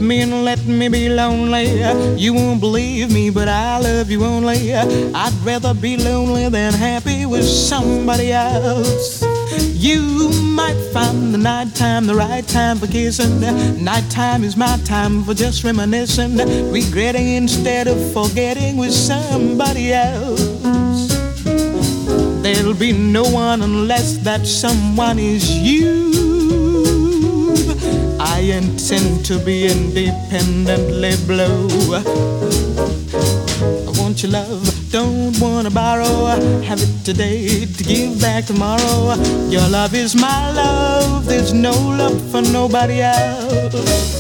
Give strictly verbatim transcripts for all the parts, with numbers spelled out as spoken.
me and let me be lonely. You won't believe me, but I love you only. I'd rather be lonely than happy with somebody else. You might find the nighttime the right time for kissing. Nighttime is my time for just reminiscing, regretting instead of forgetting with somebody else. There'll be no one unless that someone is you. I intend to be independently blue. I want your love, don't wanna borrow. Have it today to give back tomorrow. Your love is my love, there's no love for nobody else.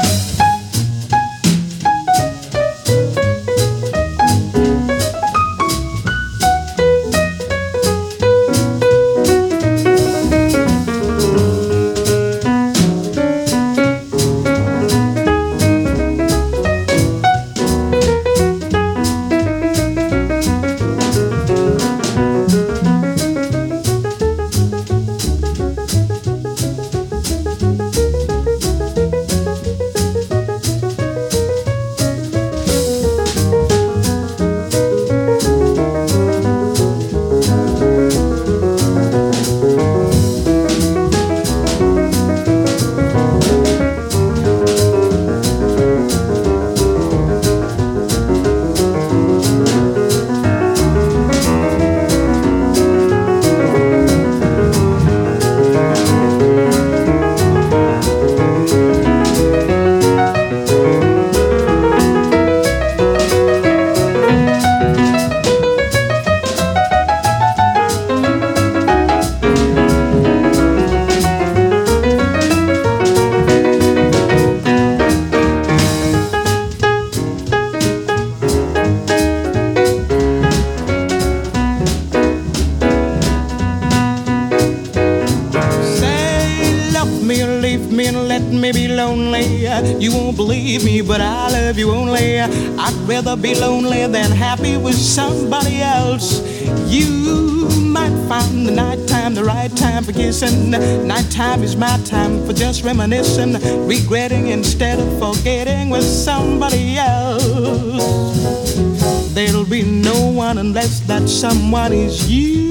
Me and let me be lonely. You won't believe me, but I love you only. I'd rather be lonely than happy with somebody else. You might find the nighttime the right time for kissing. Nighttime is my time for just reminiscing, regretting instead of forgetting with somebody else. There'll be no one unless that someone is you.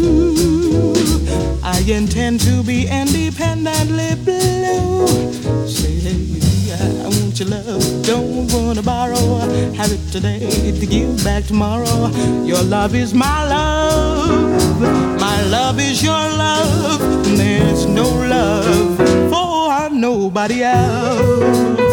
I intend to be independently blue. Say, hey, I want your love, don't wanna borrow. Have it today to give back tomorrow. Your love is my love, my love is your love. There's no love for nobody else.